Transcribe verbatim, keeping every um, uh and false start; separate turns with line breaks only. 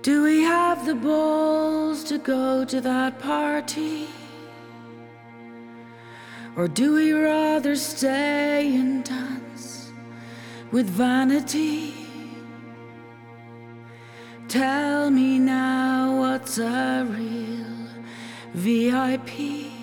Do we have the balls to go to that party? Or do we rather stay and dance with vanity? Tell me now, what's a real V I P?